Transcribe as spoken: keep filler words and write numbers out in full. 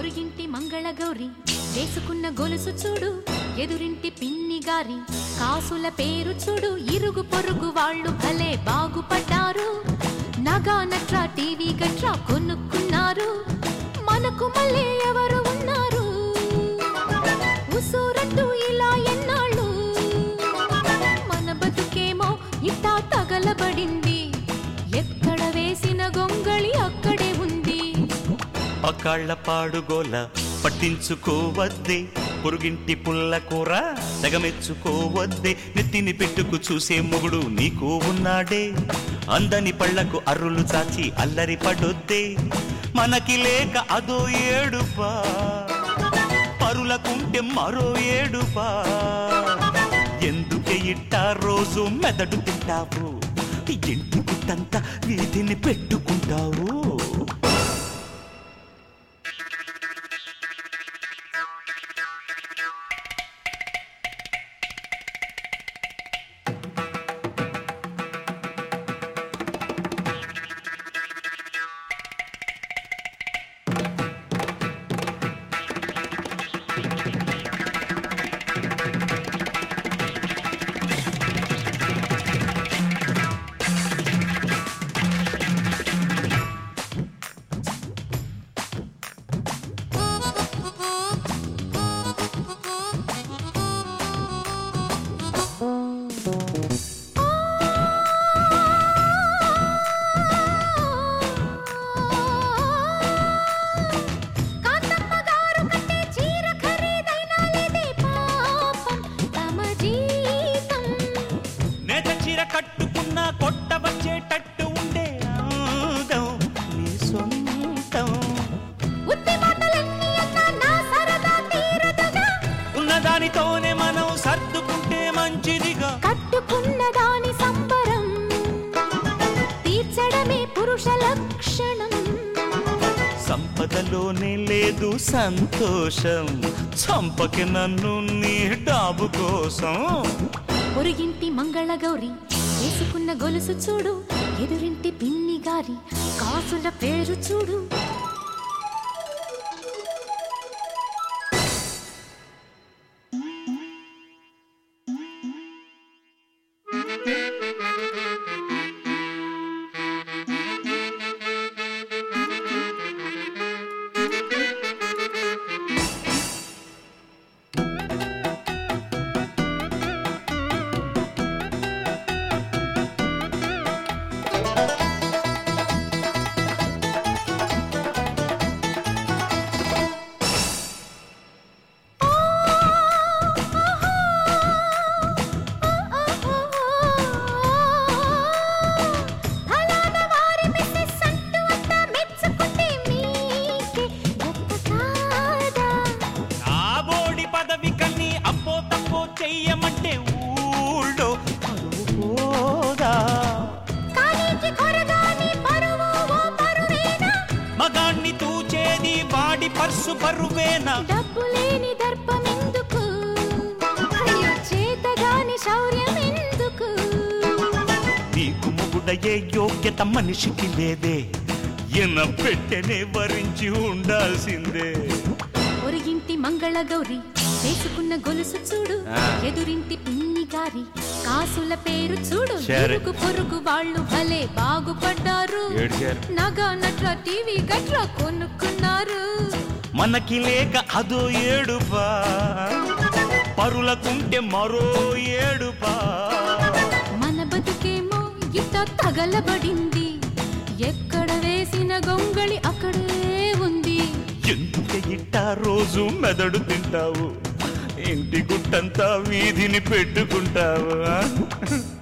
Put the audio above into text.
పొరుగింటి మంగళగౌరి వేసుకున్న గొలుసు చూడు, ఎదురింటి పిన్ని గారి కాసుల పేరు చూడు. ఇరుగు పొరుగు వాళ్ళు భలే బాగుపడ్డారు, నగా నట్రా టీవీ గట్రా కొనుక్కున్నారు. మనకు మళ్ళీ ఎవరు ఉన్నారు, ఉసూరట్టు ఇలా ఎన్నాళ్ళు. మన బతుకేమో ఇట్టా తగలబడింది, ఎక్కడ వేసిన గొంగళి అక్కడే ఉంది. పకాళ్ల పాడుగోల పట్టించుకోవద్దే, పొరుగింటి పుల్ల కూర తెగమెచ్చుకోవద్దే. నెత్తిని పెట్టుకు చూసే మొగుడు నీకు ఉన్నాడే, అందని పళ్లకు అర్రులు చాచి అల్లరి పడొద్దే. మనకి లేక అదో ఏడుపా, పరులకుంటే మరో ఏడుపా. ఎందుకే ఇట్టా రోజు మెదడు తింటావు, ఇంటి గుట్టంతా వీధిని పెట్టుకుంటావు. కట్టుకున్న కొట్ట వచ్చేటట్టు ఉండే ఆదం నీ సొంతం. ఉన్నదానితోనే మనం సర్దుకుంటే మంచిదిగా, కట్టుకున్న దాని సంబరం తీర్చడమే పురుష లక్షణం. సంపదలోనే లేదు సంతోషం, చంపకి నన్ను నీ డాబు కోసం. పొరుగింటి మంగళగౌరి వేసుకున్న గొలుసు చూడు, ఎదురింటి పిన్ని గారి కాసుల పేరు చూడు. చెయ్యమంటే ఊళ్ళో పోదా, మగాణ్ణి తూచేది వాడి పర్సు బరువేనా. డబ్బు లేని దర్పమెందుకు, చేతగాని శౌర్యం ఎందుకు. నీకు మొగుడయ్యే యోగ్యత మనిషికి లేదే, ఎన పెట్టెనే వరించి ఉండాల్సిందే. పొరుగింటి మంగళగౌరి వేసుకున్న గొలుసు చూడు, ఎదురింటి పిన్ని గారి కాసుల పేరు చూడు. ఇరుగు పొరుగు వాళ్ళు భలే బాగుపడ్డారు, నగా నట్రా టీవీ గట్రా కొనుక్కున్నారు. మనకి లేక అదో ఏడుపా, పరులకుంటే మరో ఏడుపా. మన బతుకేమో ఇట్ట తగలబడింది, ఎక్కడ వేసిన గొంగళి అక్కడే ఉంది. ఎందుకే ఇట్టా రోజు మెదడు తింటావు, ఇంటి గుట్టంతా వీధిని పెట్టుకుంటావు.